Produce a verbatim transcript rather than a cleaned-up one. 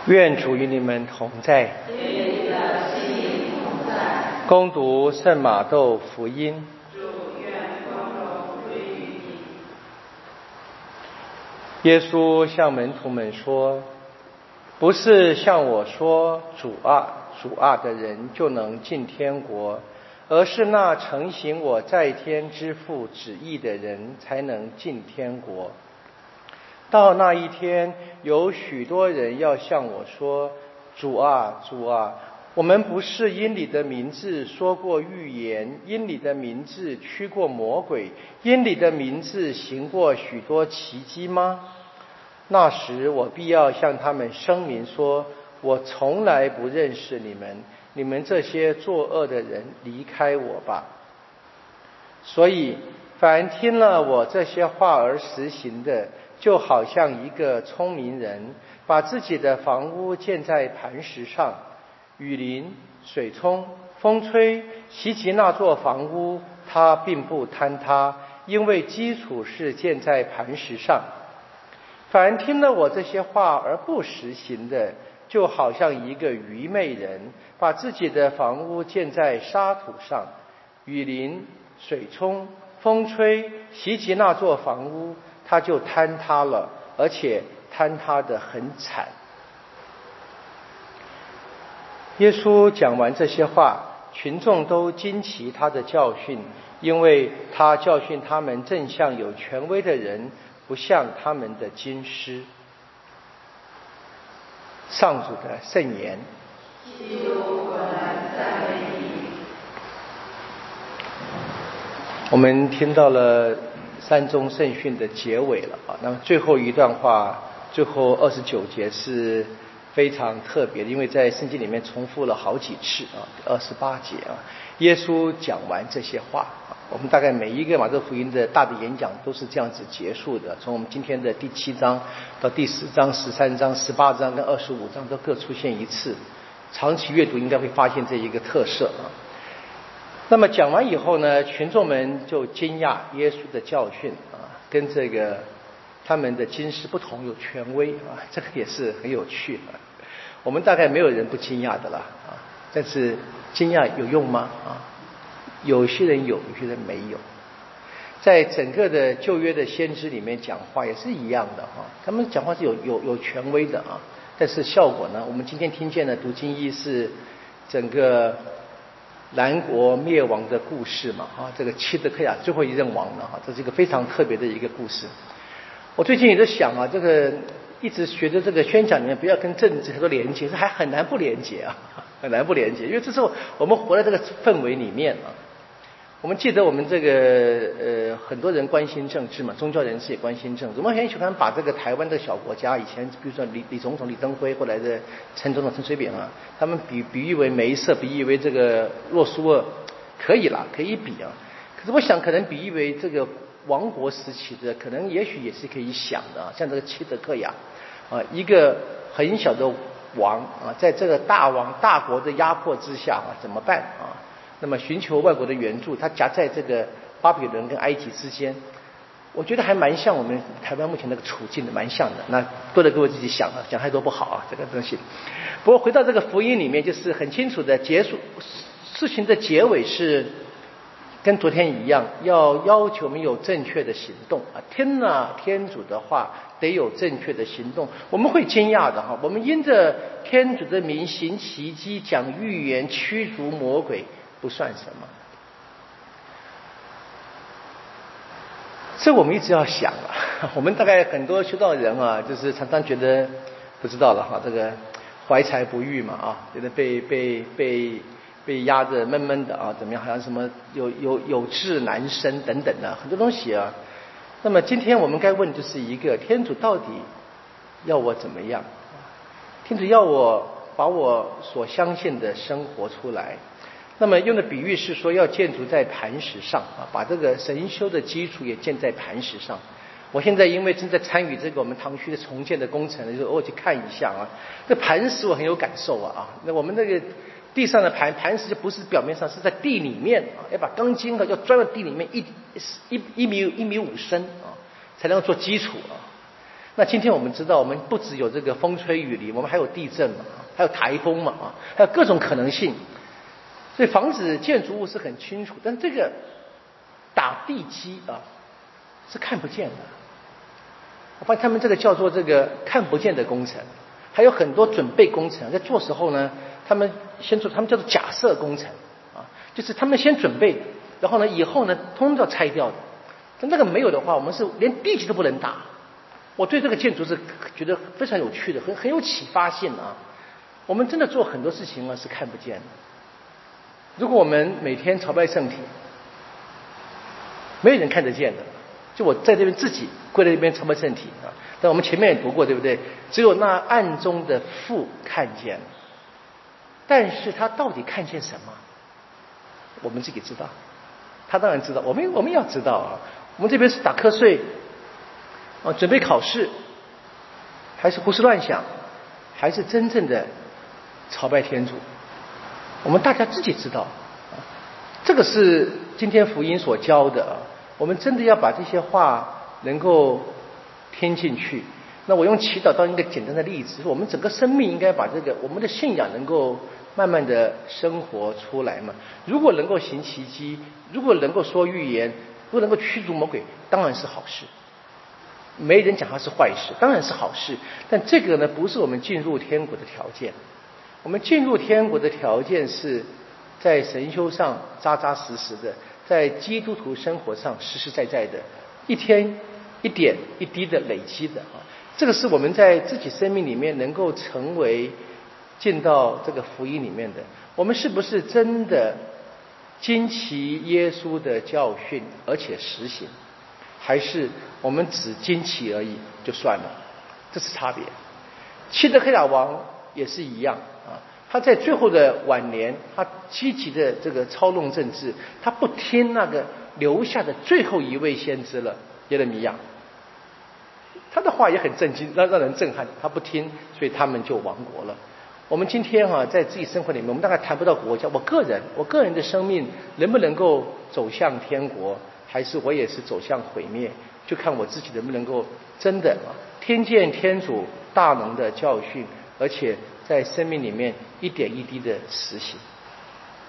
愿主与你们同在。恭读圣马窦福音。耶稣向门徒们说，不是向我说主啊主啊的人就能进天国，而是那承行我在天之父旨意的人才能进天国。到那一天，有许多人要向我说，主啊主啊，我们不是因你的名字说过预言，因你的名字驱过魔鬼，因你的名字行过许多奇迹吗？那时我必要向他们声明说，我从来不认识你们，你们这些作恶的人，离开我吧。所以凡听了我这些话而实行的，就好像一个聪明人把自己的房屋建在磐石上，雨淋水冲风吹袭击那座房屋，它并不坍塌，因为基础是建在磐石上。凡听了我这些话而不实行的，就好像一个愚昧人把自己的房屋建在沙土上，雨淋水冲风吹袭击那座房屋，它就坍塌了，而且坍塌得很惨。耶稣讲完这些话，群众都惊奇他的教训，因为他教训他们正像有权威的人，不像他们的经师。上主的圣言。我们听到了三宗圣训的结尾了啊，那么最后一段话，最后二十九节是非常特别的，因为在圣经里面重复了好几次啊，二十八节啊，耶稣讲完这些话啊，我们大概每一个马太福音的大的演讲都是这样子结束的，从我们今天的第七章到第十章、十三章、十八章跟二十五章都各出现一次，长期阅读应该会发现这一个特色啊。那么讲完以后呢，群众们就惊讶耶稣的教训啊，跟这个他们的经师不同，有权威啊，这个也是很有趣啊。我们大概没有人不惊讶的啦啊，但是惊讶有用吗啊？有些人有，有些人没有。在整个的旧约的先知里面讲话也是一样的啊，他们讲话是有有有权威的啊，但是效果呢，我们今天听见的读经义是整个南国灭亡的故事嘛啊，这个希特克亚最后一任王了哈，这是一个非常特别的一个故事。我最近也在想啊，这个一直学着这个宣讲里面不要跟政治太多连接，这还很难不连接啊，很难不连接，因为这是我们活在这个氛围里面啊。我们记得我们这个呃很多人关心政治嘛，宗教人士也关心政治。我们很喜欢把这个台湾的小国家，以前比如说李李总统李登辉，后来的陈总统陈水扁啊，他们比比喻为梅瑟，比喻为这个洛苏尔，可以啦，可以比啊。可是我想可能比喻为这个王国时期的，可能也许也是可以想的啊，像这个希特克亚啊，一个很小的王啊，在这个大王大国的压迫之下啊，怎么办啊？那么寻求外国的援助，他夹在这个巴比伦跟埃及之间，我觉得还蛮像我们台湾目前那个处境的，蛮像的。那多的各位自己想啊，讲太多不好啊，这个东西。不过回到这个福音里面，就是很清楚的结束，事情的结尾是跟昨天一样，要要求我们有正确的行动啊，听了天主的话，得有正确的行动。我们会惊讶的哈，我们因着天主的名行奇迹、讲预言、驱逐魔鬼，不算什么。这我们一直要想啊，我们大概很多修道人啊，就是常常觉得不知道了哈，这个怀才不遇嘛啊，觉得被被被被压着闷闷的啊，怎么样？好像什么有有有志难伸等等的很多东西啊。那么今天我们该问就是一个：天主到底要我怎么样？天主要我把我所相信的生活出来。那么用的比喻是说，要建筑在磐石上啊，把这个神修的基础也建在磐石上。我现在因为正在参与这个我们堂区的重建的工程，就偶尔去看一下啊。这磐石我很有感受啊啊，那我们那个地上的磐磐石就不是表面上，是在地里面啊，要把钢筋啊要钻到地里面一一一米一米五深啊，才能够做基础啊。 那今天我们知道，我们不只有这个风吹雨淋，我们还有地震嘛，还有台风嘛，啊，还有各种可能性。所以防止建筑物是很清楚，但这个打地基啊是看不见的。我发现他们这个叫做这个看不见的工程，还有很多准备工程，在做时候呢，他们先做，他们叫做假设工程啊，就是他们先准备，然后呢以后呢通通都要拆掉的。但那个没有的话，我们是连地基都不能打。我对这个建筑是觉得非常有趣的，很很有启发性啊。我们真的做很多事情呢是看不见的。如果我们每天朝拜圣体，没有人看得见的，就我在这边自己跪在那边朝拜圣体啊。但我们前面也读过，对不对？只有那暗中的父看见，但是他到底看见什么？我们自己知道，他当然知道，我们我们要知道啊。我们这边是打瞌睡啊，准备考试，还是胡思乱想，还是真正的朝拜天主？我们大家自己知道，这个是今天福音所教的啊。我们真的要把这些话能够听进去。那我用祈祷当一个简单的例子，我们整个生命应该把这个我们的信仰能够慢慢的生活出来嘛。如果能够行奇迹，如果能够说预言，如果能够驱逐魔鬼，当然是好事。没人讲它是坏事，当然是好事。但这个呢，不是我们进入天国的条件。我们进入天国的条件是在神修上扎扎实实的，在基督徒生活上实实在在的，一天一点一滴的累积的啊。这个是我们在自己生命里面能够成为进到这个福音里面的。我们是不是真的经其耶稣的教训而且实行，还是我们只经其而已就算了？这是差别。希德克雅王也是一样啊，他在最后的晚年，他积极的这个操弄政治，他不听那个留下的最后一位先知了，耶勒米亚。他的话也很震惊，让让人震撼，他不听，所以他们就亡国了。我们今天啊，在自己生活里面，我们大概谈不到国家，我个人，我个人的生命能不能够走向天国，还是我也是走向毁灭，就看我自己能不能够真的啊，听见天主大能的教训，而且在生命里面一点一滴的实行。